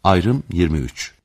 Ayrım 23.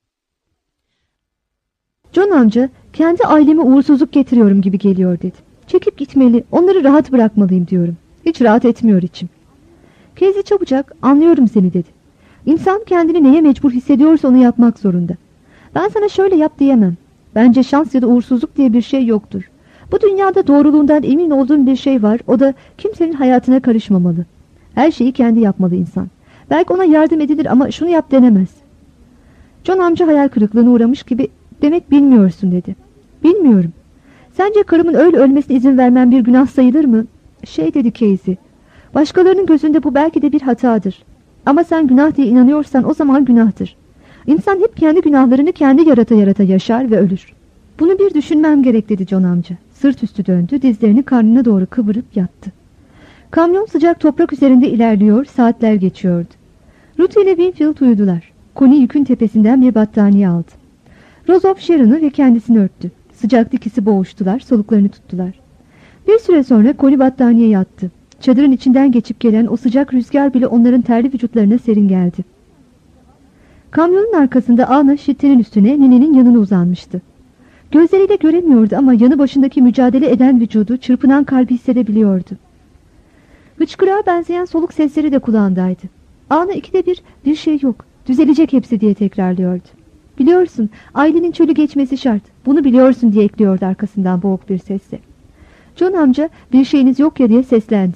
John amca, kendi aileme uğursuzluk getiriyorum gibi geliyor dedi. Çekip gitmeli, onları rahat bırakmalıyım diyorum. Hiç rahat etmiyor içim. Casey çabucak, anlıyorum seni dedi. İnsan kendini neye mecbur hissediyorsa onu yapmak zorunda. Ben sana şöyle yap diyemem. Bence şans ya da uğursuzluk diye bir şey yoktur. Bu dünyada doğruluğundan emin olduğum bir şey var, o da kimsenin hayatına karışmamalı. Her şeyi kendi yapmalı insan. Belki ona yardım edilir ama şunu yap denemez. John amca hayal kırıklığına uğramış gibi, demek bilmiyorsun dedi. Bilmiyorum. Sence karımın öyle ölmesine izin vermem bir günah sayılır mı? Dedi Casey. Başkalarının gözünde bu belki de bir hatadır. Ama sen günah diye inanıyorsan o zaman günahtır. İnsan hep kendi günahlarını kendi yarata yarata yaşar ve ölür. Bunu bir düşünmem gerek dedi John amca. Sırt üstü döndü, dizlerini karnına doğru kıvırıp yattı. Kamyon sıcak toprak üzerinde ilerliyor, saatler geçiyordu. Ruth ile Winfield uyudular. Connie yükün tepesinden bir battaniye aldı. Rose Sharon'ı ve kendisini örttü. Sıcakta ikisi boğuştular, soluklarını tuttular. Bir süre sonra Connie battaniyeye yattı. Çadırın içinden geçip gelen o sıcak rüzgar bile onların terli vücutlarına serin geldi. Kamyonun arkasında Anna şittenin üstüne ninenin yanına uzanmıştı. Gözleriyle göremiyordu ama yanı başındaki mücadele eden vücudu, çırpınan kalbi hissedebiliyordu. Hıçkırığa benzeyen soluk sesleri de kulağındaydı. Anna ikide bir şey yok, düzelecek hepsi diye tekrarlıyordu. Biliyorsun, ailenin çölü geçmesi şart. Bunu biliyorsun diye ekliyordu arkasından boğuk bir sesle. John amca bir şeyiniz yok ya diye seslendi.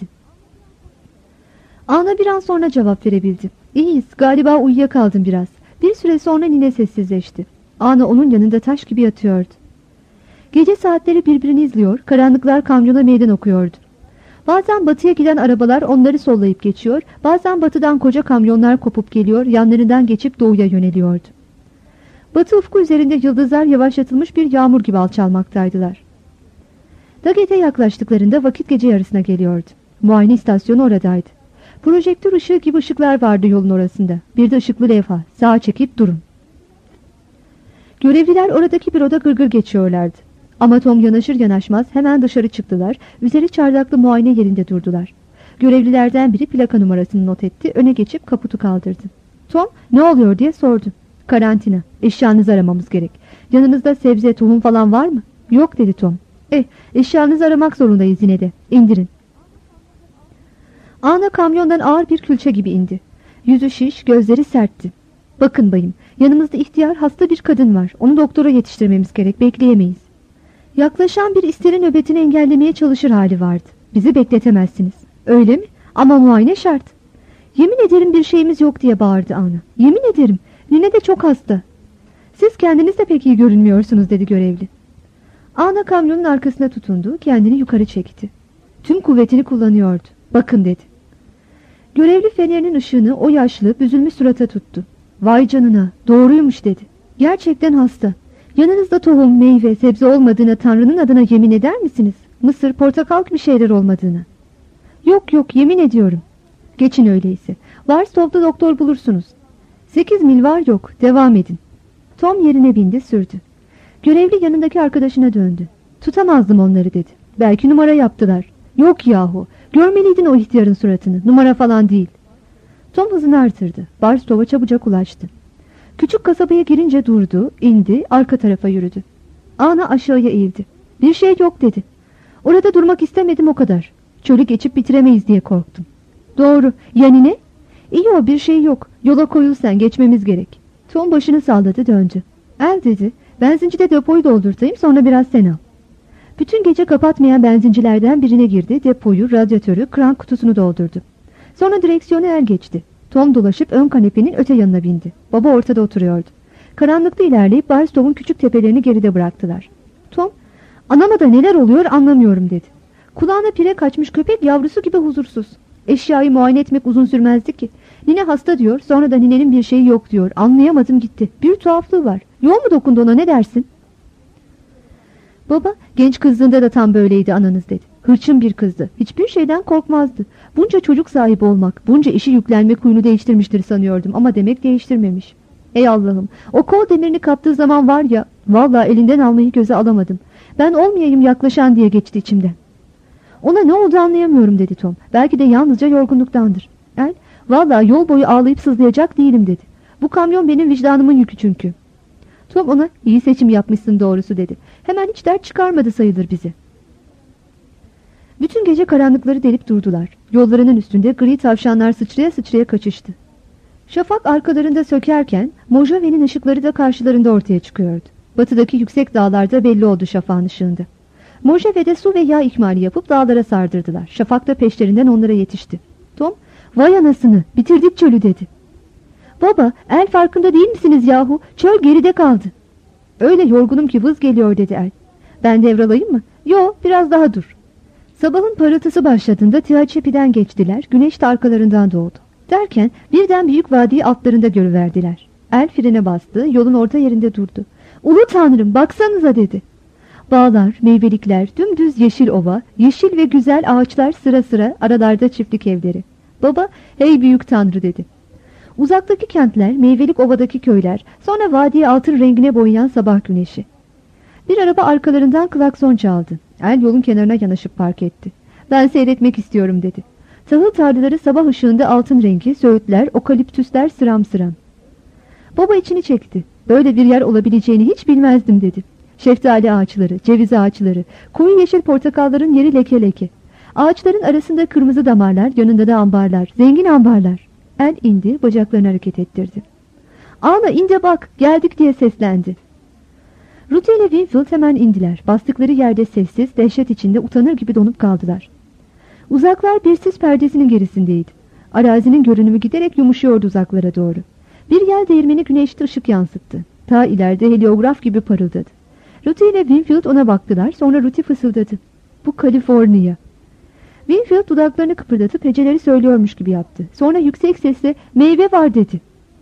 Anna bir an sonra cevap verebildi. İyiyiz, galiba uyuyakaldım biraz. Bir süre sonra nine sessizleşti. Anna onun yanında taş gibi yatıyordu. Gece saatleri birbirini izliyor, karanlıklar kamyona meydan okuyordu. Bazen batıya giden arabalar onları sollayıp geçiyor, bazen batıdan koca kamyonlar kopup geliyor, yanlarından geçip doğuya yöneliyordu. Batı ufku üzerinde yıldızlar yavaşlatılmış bir yağmur gibi alçalmaktaydılar. Daggett'e yaklaştıklarında vakit gece yarısına geliyordu. Muayene istasyonu oradaydı. Projektör ışığı gibi ışıklar vardı yolun orasında. Bir de ışıklı levha. Sağa çekip durun. Görevliler oradaki bir oda gırgır geçiyorlardı. Ama Tom yanaşır yanaşmaz hemen dışarı çıktılar. Üzeri çardaklı muayene yerinde durdular. Görevlilerden biri plaka numarasını not etti. Öne geçip kaputu kaldırdı. Tom ne oluyor diye sordu. Karantina. Eşyanızı aramamız gerek. Yanınızda sebze, tohum falan var mı? Yok dedi Tom. Eşyanızı aramak zorundayız yine de. İndirin. Anna kamyondan ağır bir külçe gibi indi. Yüzü şiş, gözleri sertti. Bakın bayım, yanımızda ihtiyar hasta bir kadın var. Onu doktora yetiştirmemiz gerek, bekleyemeyiz. Yaklaşan bir isteri nöbetini engellemeye çalışır hali vardı. Bizi bekletemezsiniz. Öyle mi? Ama muayene şart. Yemin ederim bir şeyimiz yok diye bağırdı Anna. Yemin ederim, Nine de çok hasta. Siz kendiniz de pek iyi görünmüyorsunuz dedi görevli. Anna kamyonun arkasına tutundu, kendini yukarı çekti. Tüm kuvvetini kullanıyordu. Bakın dedi. Görevli fenerinin ışığını o yaşlı, büzülmüş surata tuttu. Vay canına, doğruymuş dedi. Gerçekten hasta. Yanınızda tohum, meyve, sebze olmadığına Tanrı'nın adına yemin eder misiniz? Mısır, portakal gibi şeyler olmadığına. Yok, yemin ediyorum. Geçin öyleyse. Varsov'da doktor bulursunuz. 8 mil var yok, devam edin. Tom yerine bindi, sürdü. Görevli yanındaki arkadaşına döndü. Tutamazdım onları dedi. Belki numara yaptılar. Yok yahu, görmeliydin o ihtiyarın suratını, numara falan değil. Tom hızını artırdı. Barstov'a çabucak ulaştı. Küçük kasabaya girince durdu, indi, arka tarafa yürüdü. Anna aşağıya eğildi. Bir şey yok dedi. Orada durmak istemedim o kadar. Çölü geçip bitiremeyiz diye korktum. Doğru, yani ne? İyi o, bir şey yok. Yola koyul sen, geçmemiz gerek. Tom başını salladı, döndü. El dedi, benzincide depoyu doldurtayım, sonra biraz sen al. Bütün gece kapatmayan benzincilerden birine girdi, depoyu, radyatörü, krank kutusunu doldurdu. Sonra direksiyonu el geçti. Tom dolaşıp ön kanepenin öte yanına bindi. Baba ortada oturuyordu. Karanlıkta ilerleyip Barstov'un küçük tepelerini geride bıraktılar. Tom, anamada neler oluyor anlamıyorum dedi. Kulağına pire kaçmış köpek yavrusu gibi huzursuz. Eşyayı muayene etmek uzun sürmezdi ki. Nine hasta diyor, sonra da ninenin bir şeyi yok diyor. Anlayamadım gitti. Bir tuhaflığı var. Yol mu dokundu ona, ne dersin? Baba, genç kızdığında da tam böyleydi ananız dedi. Hırçın bir kızdı. Hiçbir şeyden korkmazdı. Bunca çocuk sahibi olmak, bunca işi yüklenmek huyunu değiştirmiştir sanıyordum ama demek değiştirmemiş. Ey Allah'ım, o kol demirini kaptığı zaman var ya, vallahi elinden almayı göze alamadım. Ben olmayayım yaklaşan diye geçti içimden. Ona ne oldu anlayamıyorum dedi Tom. Belki de yalnızca yorgunluktandır. Vallahi yol boyu ağlayıp sızlayacak değilim dedi. Bu kamyon benim vicdanımın yükü çünkü. Tom ona iyi seçim yapmışsın doğrusu dedi. Hemen hiç dert çıkarmadı sayılır bize. Bütün gece karanlıkları delip durdular. Yollarının üstünde gri tavşanlar sıçraya sıçraya kaçıştı. Şafak arkalarında sökerken Mojave'nin ışıkları da karşılarında ortaya çıkıyordu. Batıdaki yüksek dağlarda belli oldu şafağın ışığında. Mojave'de su ve yağ ikmali yapıp dağlara sardırdılar. Şafak da peşlerinden onlara yetişti. Tom, vay anasını, bitirdik çölü dedi. Baba, el farkında değil misiniz yahu? Çöl geride kaldı. Öyle yorgunum ki vız geliyor dedi el. Ben devralayım mı? Yo, biraz daha dur. Sabahın parıltısı başladığında Tehaçepi'den geçtiler. Güneş de arkalarından doğdu. Derken birden büyük vadiyi altlarında görüverdiler. El frene bastı, yolun orta yerinde durdu. Ulu Tanrım, baksanıza dedi. Bağlar, meyvelikler, dümdüz yeşil ova, yeşil ve güzel ağaçlar sıra sıra, aralarda çiftlik evleri. Baba, hey büyük Tanrı dedi. Uzaktaki kentler, meyvelik ovadaki köyler, sonra vadiyi altın rengine boyayan sabah güneşi. Bir araba arkalarından klakson çaldı. El yolun kenarına yanaşıp park etti. Ben seyretmek istiyorum dedi. Tahıl tarlaları sabah ışığında altın rengi, söğütler, okaliptüsler sıram sıram. Baba içini çekti. Böyle bir yer olabileceğini hiç bilmezdim dedi. Şeftali ağaçları, ceviz ağaçları, koyu yeşil portakalların yeri leke leke. Ağaçların arasında kırmızı damarlar, yanında da ambarlar, zengin ambarlar. El indi, bacaklarını hareket ettirdi. Ana inde bak, geldik diye seslendi. Ruth ile Winfield hemen indiler. Bastıkları yerde sessiz, dehşet içinde utanır gibi donup kaldılar. Uzaklar bir sis perdesinin gerisindeydi. Arazinin görünümü giderek yumuşuyordu uzaklara doğru. Bir yel değirmeni güneşte ışık yansıttı. Ta ileride heliograf gibi parıldadı. Ruth ile Winfield ona baktılar, sonra Ruth fısıldadı. Bu Kaliforniya. Winfield dudaklarını kıpırdatıp heceleri söylüyormuş gibi yaptı. Sonra yüksek sesle meyve var dedi.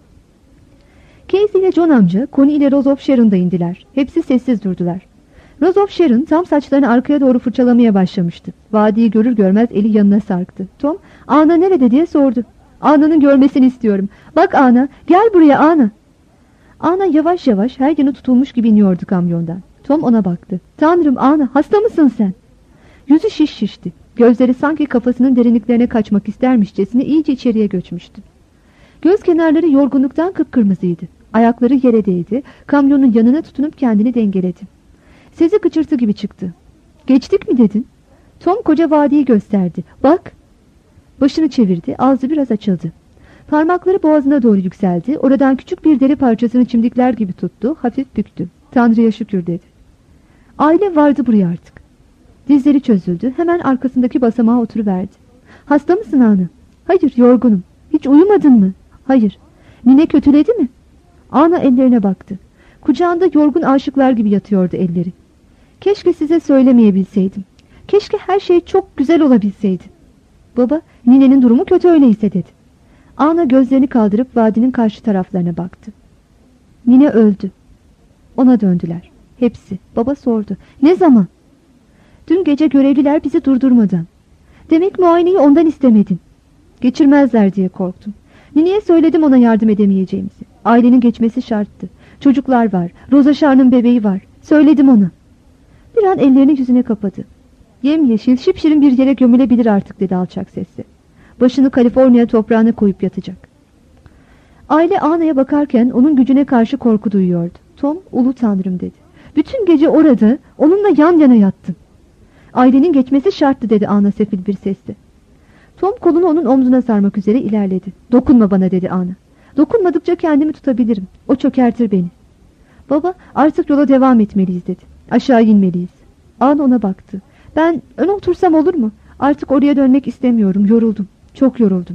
Casey ile John amca, Connie ile Rose of Sharon'da indiler. Hepsi sessiz durdular. Rose of Sharon tam saçlarını arkaya doğru fırçalamaya başlamıştı. Vadiyi görür görmez eli yanına sarktı. Tom, Ana nerede diye sordu. Ana'nın görmesini istiyorum. Bak Ana, gel buraya Ana. Ana yavaş yavaş her yanı tutulmuş gibi iniyordu kamyondan. Tom ona baktı. Tanrım Ana, hasta mısın sen? Yüzü şişti. Gözleri sanki kafasının derinliklerine kaçmak istermişçesine iyice içeriye göçmüştü. Göz kenarları yorgunluktan kıpkırmızıydı. Ayakları yere değdi. Kamyonun yanına tutunup kendini dengeledi. Sesi gıcırtı gibi çıktı. Geçtik mi dedin? Tom koca vadiyi gösterdi. Bak. Başını çevirdi. Ağzı biraz açıldı. Parmakları boğazına doğru yükseldi. Oradan küçük bir deri parçasını çimdikler gibi tuttu. Hafif büktü. Tanrı'ya şükür dedi. Aile vardı buraya artık. Dizleri çözüldü. Hemen arkasındaki basamağa oturuverdi. Hasta mısın Ana? Hayır, yorgunum. Hiç uyumadın mı? Hayır. Nine kötüledi mi? Ana ellerine baktı. Kucağında yorgun aşıklar gibi yatıyordu elleri. Keşke size söylemeyebilseydim. Keşke her şey çok güzel olabilseydi. Baba, ninenin durumu kötü öyleyse dedi. Ana gözlerini kaldırıp vadinin karşı taraflarına baktı. Nine öldü. Ona döndüler. Hepsi. Baba sordu. Ne zaman? Dün gece görevliler bizi durdurmadan. Demek muayeneyi ondan istemedin. Geçirmezler diye korktum. Nine'ye söyledim ona yardım edemeyeceğimizi. Ailenin geçmesi şarttı. Çocuklar var. Rosa Şar'ın bebeği var. Söyledim ona. Bir an ellerini yüzüne kapadı. Yemyeşil, şipşirin bir yere gömülebilir artık dedi alçak sesle. Başını Kaliforniya toprağına koyup yatacak. Aile Ana'ya bakarken onun gücüne karşı korku duyuyordu. Tom, ulu Tanrım dedi. Bütün gece orada onunla yan yana yattım. Ailenin geçmesi şarttı dedi Ana sefil bir sesle. Tom kolunu onun omzuna sarmak üzere ilerledi. Dokunma bana dedi Ana. Dokunmadıkça kendimi tutabilirim. O çökertir beni. Baba, artık yola devam etmeliyiz dedi. Aşağı inmeliyiz. Ana ona baktı. Ben öne otursam olur mu? Artık oraya dönmek istemiyorum. Yoruldum. Çok yoruldum.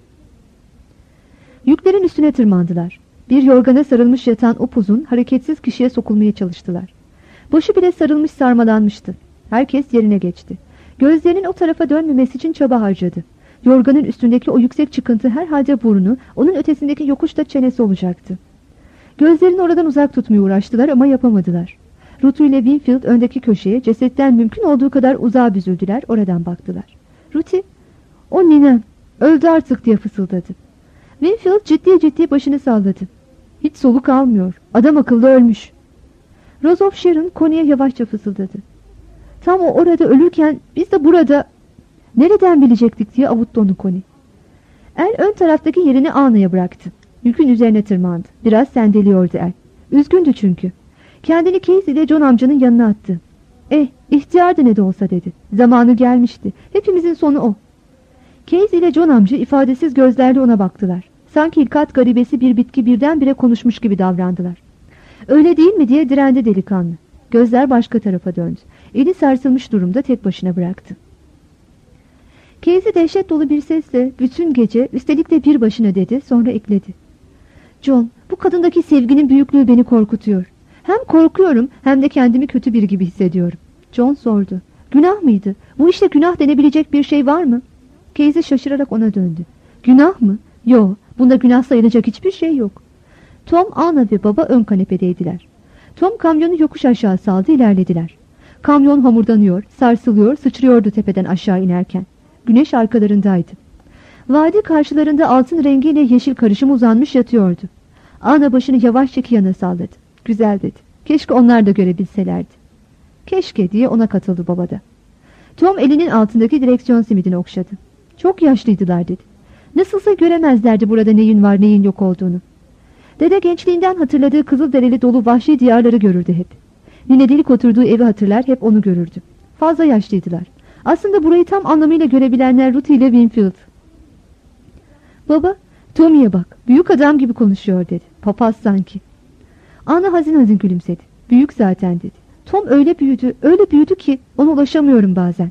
Yüklerin üstüne tırmandılar. Bir yorgana sarılmış yatan upuzun, hareketsiz kişiye sokulmaya çalıştılar. Başı bile sarılmış sarmalanmıştı. Herkes yerine geçti. Gözlerinin o tarafa dönmemesi için çaba harcadı. Yorganın üstündeki o yüksek çıkıntı herhalde burnu, onun ötesindeki yokuşta çenesi olacaktı. Gözlerini oradan uzak tutmaya uğraştılar ama yapamadılar. Ruth ile Winfield öndeki köşeye, cesetten mümkün olduğu kadar uzağa büzüldüler, oradan baktılar. Ruth, o ninem, öldü artık diye fısıldadı. Winfield ciddi başını salladı. Hiç soluk almıyor, adam akıllı ölmüş. Rose of Sharon Connie'ye yavaşça fısıldadı. Tam o orada ölürken biz de burada... Nereden bilecektik diye avuttu onu Connie. El ön taraftaki yerini Ana'ya bıraktı. Yükün üzerine tırmandı. Biraz sendeliyordu el. Üzgündü çünkü. Kendini Casey ile John amcanın yanına attı. İhtiyardı ne de olsa dedi. Zamanı gelmişti. Hepimizin sonu o. Casey ile John amca ifadesiz gözlerle ona baktılar. Sanki hilkat garibesi bir bitki birdenbire konuşmuş gibi davrandılar. Öyle değil mi diye direndi delikanlı. Gözler başka tarafa döndü. Eli sarsılmış durumda tek başına bıraktı. Casey dehşet dolu bir sesle bütün gece, üstelik de bir başına dedi, sonra ekledi. John, bu kadındaki sevginin büyüklüğü beni korkutuyor. Hem korkuyorum hem de kendimi kötü biri gibi hissediyorum. John sordu. Günah mıydı? Bu işte günah denebilecek bir şey var mı? Casey şaşırarak ona döndü. Günah mı? Yo, bunda günah sayılacak hiçbir şey yok. Tom, Anna ve baba ön kanepedeydiler. Tom kamyonu yokuş aşağı saldı, ilerlediler. Kamyon homurdanıyor, sarsılıyor, sıçrıyordu tepeden aşağı inerken. Güneş arkalarındaydı. Vadi karşılarında altın rengiyle yeşil karışım uzanmış yatıyordu. Anna başını yavaşça yana salladı. Güzel dedi. Keşke onlar da görebilselerdi. Keşke diye ona katıldı baba da. Tom elinin altındaki direksiyon simidini okşadı. Çok yaşlıydılar dedi. Nasılsa göremezlerdi burada neyin var neyin yok olduğunu. Dede gençliğinden hatırladığı Kızılderili dolu vahşi diyarları görürdü hep. Nine delik oturduğu evi hatırlar, hep onu görürdü. Fazla yaşlıydılar. Aslında burayı tam anlamıyla görebilenler Ruth ile Winfield. Baba, Tommy'ye bak, büyük adam gibi konuşuyor dedi. Papaz sanki. Anna hazin hazin gülümsedi. Büyük zaten dedi. Tom öyle büyüdü ki ona ulaşamıyorum bazen.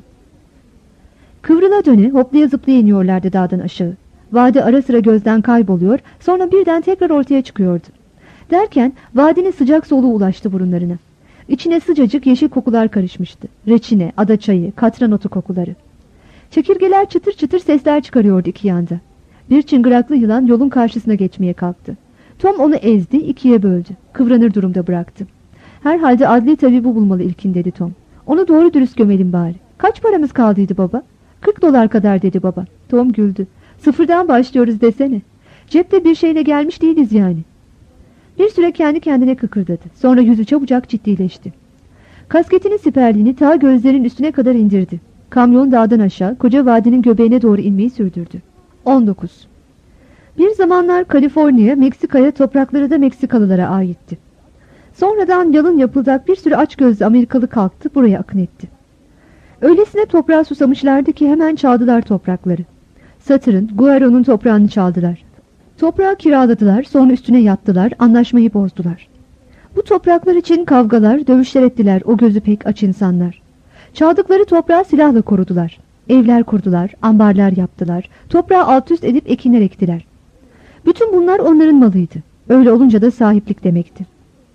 Kıvrıla döne hoplaya zıplaya iniyorlardı dağdan aşağı. Vadi ara sıra gözden kayboluyor, sonra birden tekrar ortaya çıkıyordu. Derken vadinin sıcak soluğu ulaştı burunlarına. İçine sıcacık yeşil kokular karışmıştı. Reçine, ada çayı, katran otu kokuları. Çekirgeler çıtır çıtır sesler çıkarıyordu iki yanda. Bir çıngıraklı yılan yolun karşısına geçmeye kalktı. Tom onu ezdi, ikiye böldü. Kıvranır durumda bıraktı. Herhalde adli tabibi bulmalı ilkin dedi Tom. Onu doğru dürüst gömelim bari. Kaç paramız kaldıydı baba? 40 dolar kadar dedi baba. Tom güldü. Sıfırdan başlıyoruz desene. Cepte bir şeyle gelmiş değiliz yani. Bir süre kendi kendine kıkırdadı. Sonra yüzü çabucak ciddileşti. Kasketinin siperliğini ta gözlerin üstüne kadar indirdi. Kamyon dağdan aşağı koca vadinin göbeğine doğru inmeyi sürdürdü. 19. Bir zamanlar Kaliforniya, Meksika'ya, toprakları da Meksikalılara aitti. Sonradan yalın yapılacak bir sürü açgözlü Amerikalı kalktı, buraya akın etti. Öylesine toprağa susamışlardı ki hemen çaldılar toprakları. Satır'ın, Guero'nun toprağını çaldılar. Toprağı kiraladılar, sonra üstüne yattılar, anlaşmayı bozdular. Bu topraklar için kavgalar, dövüşler ettiler o gözü pek aç insanlar. Çaldıkları toprağı silahla korudular. Evler kurdular, ambarlar yaptılar, toprağı alt üst edip ekinler ektiler. Bütün bunlar onların malıydı. Öyle olunca da sahiplik demekti.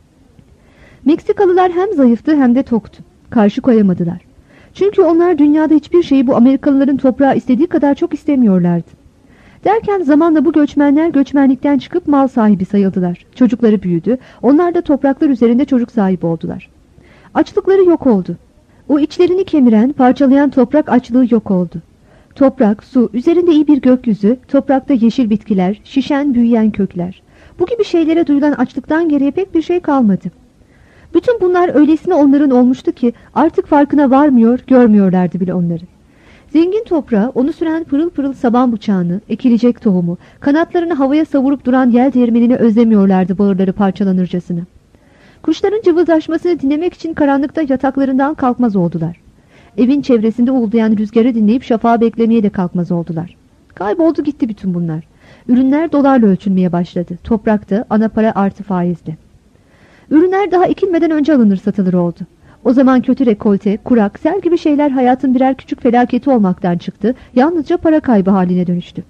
Meksikalılar hem zayıftı hem de toktu. Karşı koyamadılar. Çünkü onlar dünyada hiçbir şeyi bu Amerikalıların toprağı istediği kadar çok istemiyorlardı. Derken zamanla bu göçmenler göçmenlikten çıkıp mal sahibi sayıldılar. Çocukları büyüdü, onlar da topraklar üzerinde çocuk sahibi oldular. Açlıkları yok oldu. O içlerini kemiren, parçalayan toprak açlığı yok oldu. Toprak, su, üzerinde iyi bir gökyüzü, toprakta yeşil bitkiler, şişen büyüyen kökler. Bu gibi şeylere duyulan açlıktan geriye pek bir şey kalmadı. Bütün bunlar öylesine onların olmuştu ki artık farkına varmıyor, görmüyorlardı bile onları. Zengin toprağı, onu süren pırıl pırıl saban bıçağını, ekilecek tohumu, kanatlarını havaya savurup duran yel değirmenini özlemiyorlardı bağırları parçalanırcasına. Kuşların cıvıldaşmasını dinlemek için karanlıkta yataklarından kalkmaz oldular. Evin çevresinde uğuldayan rüzgarı dinleyip şafağı beklemeye de kalkmaz oldular. Kayboldu gitti bütün bunlar. Ürünler dolarla ölçülmeye başladı. Toprakta ana para artı faizle. Ürünler daha ekilmeden önce alınır satılır oldu. O zaman kötü rekolte, kurak, sel gibi şeyler hayatın birer küçük felaketi olmaktan çıktı, yalnızca para kaybı haline dönüştü.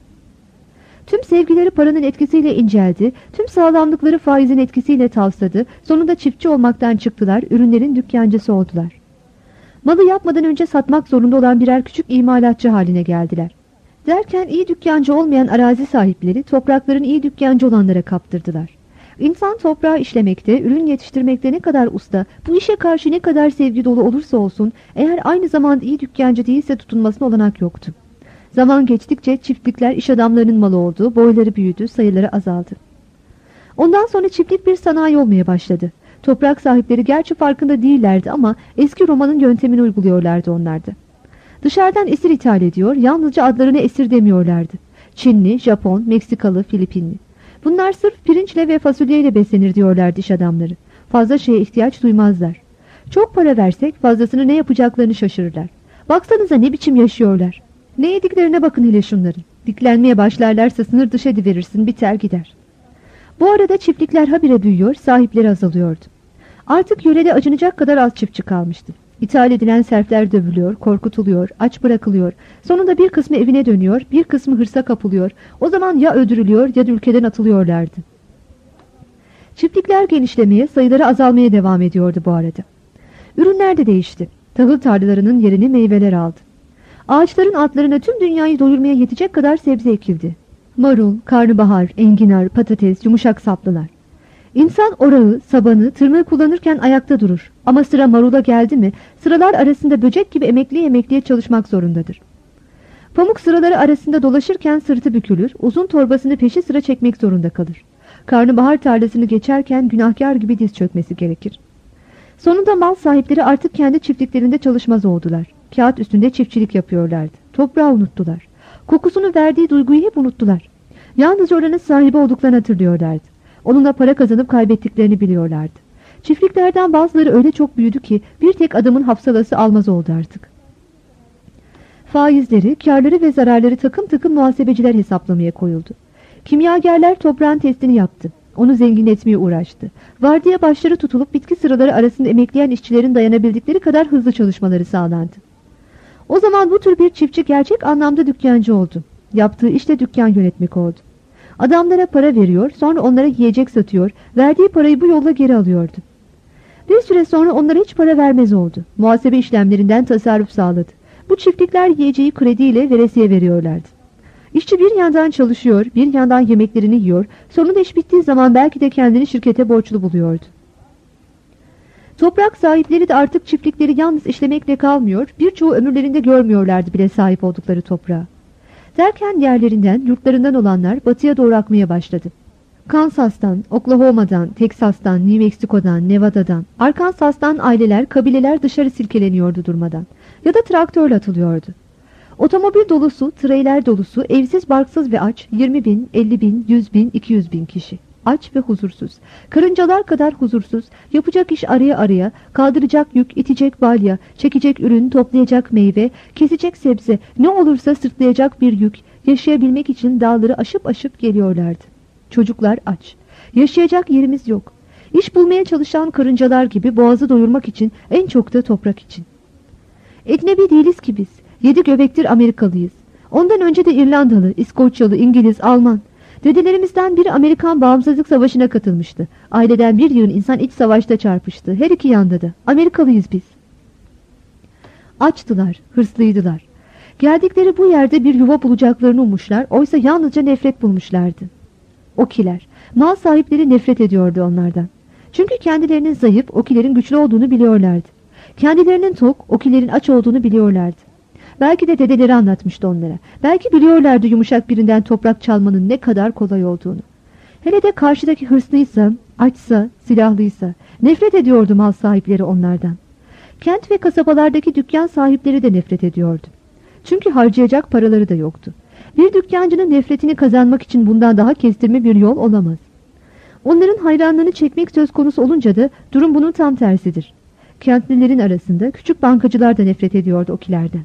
Tüm sevgileri paranın etkisiyle inceldi, tüm sağlamlıkları faizin etkisiyle tavsadı, sonunda çiftçi olmaktan çıktılar, ürünlerin dükkancısı oldular. Malı yapmadan önce satmak zorunda olan birer küçük imalatçı haline geldiler. Derken iyi dükkancı olmayan arazi sahipleri toprakların iyi dükkancı olanlara kaptırdılar. İnsan toprağı işlemekte, ürün yetiştirmekte ne kadar usta, bu işe karşı ne kadar sevgi dolu olursa olsun, eğer aynı zamanda iyi dükkancı değilse tutunmasına olanak yoktu. Zaman geçtikçe çiftlikler iş adamlarının malı oldu, boyları büyüdü, sayıları azaldı. Ondan sonra çiftlik bir sanayi olmaya başladı. Toprak sahipleri gerçi farkında değillerdi ama eski Roma'nın yöntemini uyguluyorlardı onlarda. Dışarıdan esir ithal ediyor, yalnızca adlarını esir demiyorlardı. Çinli, Japon, Meksikalı, Filipinli. Bunlar sırf pirinçle ve fasulyeyle beslenir diyorlardı iş adamları. Fazla şeye ihtiyaç duymazlar. Çok para versek fazlasını ne yapacaklarını şaşırırlar. Baksanıza ne biçim yaşıyorlar. Ne yediklerine bakın hele şunların. Diklenmeye başlarlarsa sınır dışı ediverirsin, biter gider. Bu arada çiftlikler habire büyüyor, sahipleri azalıyordu. Artık yörede acınacak kadar az çiftçi kalmıştı. İthal edilen serfler dövülüyor, korkutuluyor, aç bırakılıyor. Sonunda bir kısmı evine dönüyor, bir kısmı hırsa kapılıyor. O zaman ya öldürülüyor ya da ülkeden atılıyorlardı. Çiftlikler genişlemeye, sayıları azalmaya devam ediyordu bu arada. Ürünler de değişti. Tahıl tarlalarının yerini meyveler aldı. Ağaçların altlarına tüm dünyayı doyurmaya yetecek kadar sebze ekildi. Marul, karnabahar, enginar, patates, yumuşak saplılar. İnsan orağı, sabanı, tırmığı kullanırken ayakta durur. Ama sıra marula geldi mi, sıralar arasında böcek gibi emekliye çalışmak zorundadır. Pamuk sıraları arasında dolaşırken sırtı bükülür, uzun torbasını peşi sıra çekmek zorunda kalır. Karnabahar tarlasını geçerken günahkar gibi diz çökmesi gerekir. Sonunda mal sahipleri artık kendi çiftliklerinde çalışmaz oldular. Kağıt üstünde çiftçilik yapıyorlardı. Toprağı unuttular. Kokusunu verdiği duyguyu hep unuttular. Yalnızca oranın sahibi olduklarını hatırlıyorlardı. Onunla para kazanıp kaybettiklerini biliyorlardı. Çiftliklerden bazıları öyle çok büyüdü ki bir tek adamın hafsalası almaz oldu artık. Faizleri, kârları ve zararları takım takım muhasebeciler hesaplamaya koyuldu. Kimyagerler toprağın testini yaptı. Onu zengin etmeye uğraştı. Vardiya başları tutulup bitki sıraları arasında emekleyen işçilerin dayanabildikleri kadar hızlı çalışmaları sağlandı. O zaman bu tür bir çiftçi gerçek anlamda dükkancı oldu. Yaptığı iş de dükkan yönetmek oldu. Adamlara para veriyor, sonra onlara yiyecek satıyor, verdiği parayı bu yolla geri alıyordu. Bir süre sonra onlara hiç para vermez oldu. Muhasebe işlemlerinden tasarruf sağladı. Bu çiftlikler yiyeceği krediyle veresiye veriyorlardı. İşçi bir yandan çalışıyor, bir yandan yemeklerini yiyor, sonunda iş bittiği zaman belki de kendini şirkete borçlu buluyordu. Toprak sahipleri de artık çiftlikleri yalnız işlemekle kalmıyor, birçoğu ömürlerinde görmüyorlardı bile sahip oldukları toprağı. Derken yerlerinden, yurtlarından olanlar batıya doğru akmaya başladı. Kansas'tan, Oklahoma'dan, Teksas'tan, New Mexico'dan, Nevada'dan, Arkansas'tan aileler, kabileler dışarı silkeleniyordu durmadan. Ya da traktörle atılıyordu. Otomobil dolusu, treyler dolusu, evsiz, barksız ve aç, 20 bin, 50 bin, 100 bin, 200 bin kişi. Aç ve huzursuz. Karıncalar kadar huzursuz, yapacak iş araya, kaldıracak yük, itecek balya, çekecek ürün, toplayacak meyve, kesecek sebze, ne olursa sırtlayacak bir yük, yaşayabilmek için dağları aşıp geliyorlardı. Çocuklar aç. Yaşayacak yerimiz yok. İş bulmaya çalışan karıncalar gibi boğazı doyurmak için, en çok da toprak için. Ecnebi değiliz ki biz. 7 göbektir Amerikalıyız. Ondan önce de İrlandalı, İskoçyalı, İngiliz, Alman. Dedelerimizden biri Amerikan Bağımsızlık Savaşı'na katılmıştı. Aileden bir yığın insan iç savaşta çarpıştı. Her iki yanda da. Amerikalıyız biz. Açtılar, hırslıydılar. Geldikleri bu yerde bir yuva bulacaklarını ummuşlar, oysa yalnızca nefret bulmuşlardı. Okiler, mal sahipleri nefret ediyordu onlardan. Çünkü kendilerinin zayıf, okilerin güçlü olduğunu biliyorlardı. Kendilerinin tok, okilerin aç olduğunu biliyorlardı. Belki de dedeleri anlatmıştı onlara. Belki biliyorlardı yumuşak birinden toprak çalmanın ne kadar kolay olduğunu. Hele de karşıdaki hırslıysa, açsa, silahlıysa, nefret ediyordu mal sahipleri onlardan. Kent ve kasabalardaki dükkan sahipleri de nefret ediyordu. Çünkü harcayacak paraları da yoktu. Bir dükkancının nefretini kazanmak için bundan daha kestirme bir yol olamaz. Onların hayranlığını çekmek söz konusu olunca da durum bunun tam tersidir. Kentlilerin arasında küçük bankacılar da nefret ediyordu okilerden.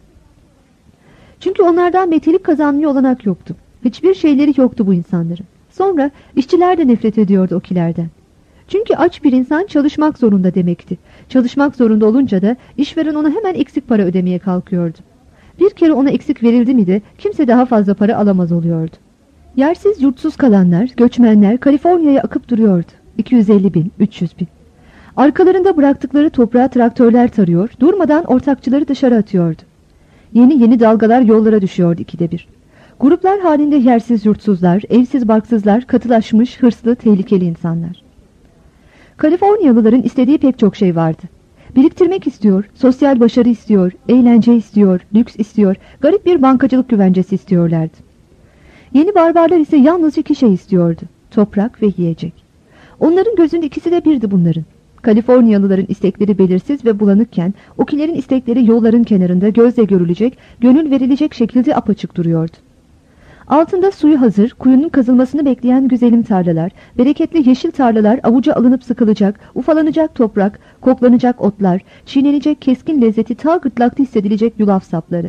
Çünkü onlardan metelik kazanmaya olanak yoktu. Hiçbir şeyleri yoktu bu insanların. Sonra işçiler de nefret ediyordu okilerden. Çünkü aç bir insan çalışmak zorunda demekti. Çalışmak zorunda olunca da işveren ona hemen eksik para ödemeye kalkıyordu. Bir kere ona eksik verildi mi de kimse daha fazla para alamaz oluyordu. Yersiz yurtsuz kalanlar, göçmenler Kaliforniya'ya akıp duruyordu. 250 bin, 300 bin. Arkalarında bıraktıkları toprağı traktörler tarıyor, durmadan ortakçıları dışarı atıyordu. Yeni dalgalar yollara düşüyordu ikide bir. Gruplar halinde yersiz yurtsuzlar, evsiz barksızlar, katılaşmış, hırslı, tehlikeli insanlar. Kaliforniyalıların istediği pek çok şey vardı. Biriktirmek istiyor, sosyal başarı istiyor, eğlence istiyor, lüks istiyor, garip bir bankacılık güvencesi istiyorlardı. Yeni barbarlar ise yalnızca iki şey istiyordu: toprak ve yiyecek. Onların gözünde ikisi de birdi bunların. Kaliforniyalıların istekleri belirsiz ve bulanıkken, okilerin istekleri yolların kenarında gözle görülecek, gönül verilecek şekilde apaçık duruyordu. Altında suyu hazır, kuyunun kazılmasını bekleyen güzelim tarlalar, bereketli yeşil tarlalar, avuca alınıp sıkılacak, ufalanacak toprak, koklanacak otlar, çiğnenecek keskin lezzeti ta gırtlakta hissedilecek yulaf sapları.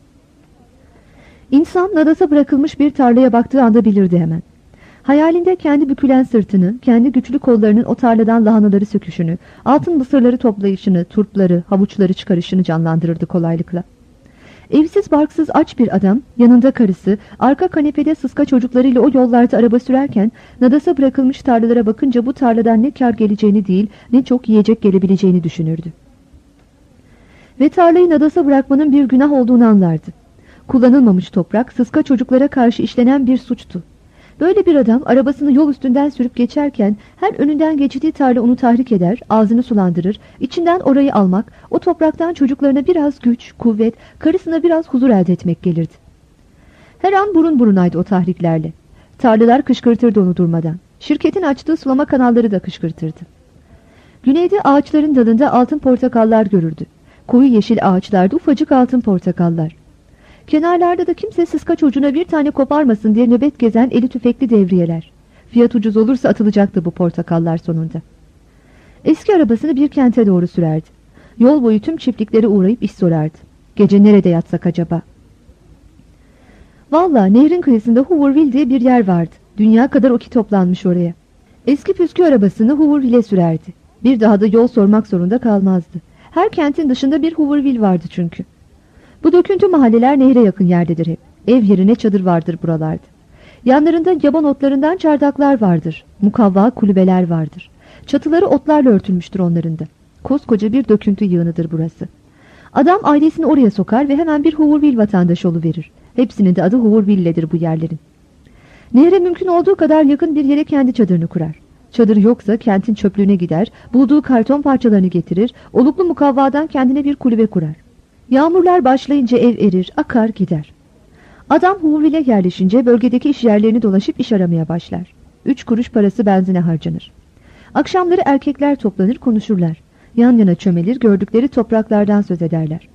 İnsan nadasa bırakılmış bir tarlaya baktığı anda bilirdi hemen. Hayalinde kendi bükülen sırtını, kendi güçlü kollarının o tarladan lahanaları söküşünü, altın mısırları toplayışını, turpları, havuçları çıkarışını canlandırırdı kolaylıkla. Evsiz barksız aç bir adam, yanında karısı, arka kanepede sıska çocuklarıyla o yollarda araba sürerken, nadasa bırakılmış tarlalara bakınca bu tarladan ne kar geleceğini değil, ne çok yiyecek gelebileceğini düşünürdü. Ve tarlayı nadasa bırakmanın bir günah olduğunu anlardı. Kullanılmamış toprak, sıska çocuklara karşı işlenen bir suçtu. Böyle bir adam arabasını yol üstünden sürüp geçerken her önünden geçtiği tarla onu tahrik eder, ağzını sulandırır, içinden orayı almak, o topraktan çocuklarına biraz güç, kuvvet, karısına biraz huzur elde etmek gelirdi. Her an burun burunaydı o tahriklerle. Tarlalar kışkırtırdı onu durmadan. Şirketin açtığı sulama kanalları da kışkırtırdı. Güneyde ağaçların dalında altın portakallar görürdü. Koyu yeşil ağaçlarda ufacık altın portakallar. Kenarlarda da kimse sıska çocuğuna bir tane koparmasın diye nöbet gezen eli tüfekli devriyeler. Fiyat ucuz olursa atılacaktı bu portakallar sonunda. Eski arabasını bir kente doğru sürerdi. Yol boyu tüm çiftliklere uğrayıp iş sorardı. Gece nerede yatsak acaba? Vallahi nehrin kıyısında Hooverville diye bir yer vardı. Dünya kadar oki toplanmış oraya. Eski püskü arabasını Hooverville'e sürerdi. Bir daha da yol sormak zorunda kalmazdı. Her kentin dışında bir Hooverville vardı çünkü. Bu döküntü mahalleler nehre yakın yerdedir hep. Ev yerine çadır vardır buralarda. Yanlarında yaban otlarından çardaklar vardır. Mukavva kulübeler vardır. Çatıları otlarla örtülmüştür onların da. Koskoca bir döküntü yığınıdır burası. Adam ailesini oraya sokar ve hemen bir Hooverville vatandaşı oluverir. Hepsinin de adı Hooverville'ledir bu yerlerin. Nehre mümkün olduğu kadar yakın bir yere kendi çadırını kurar. Çadır yoksa kentin çöplüğüne gider, bulduğu karton parçalarını getirir, oluklu mukavvadan kendine bir kulübe kurar. Yağmurlar başlayınca ev erir, akar gider. Adam Hooverville'e yerleşince bölgedeki iş yerlerini dolaşıp iş aramaya başlar. 3 kuruş parası benzine harcanır. Akşamları erkekler toplanır konuşurlar. Yan yana çömelir, gördükleri topraklardan söz ederler.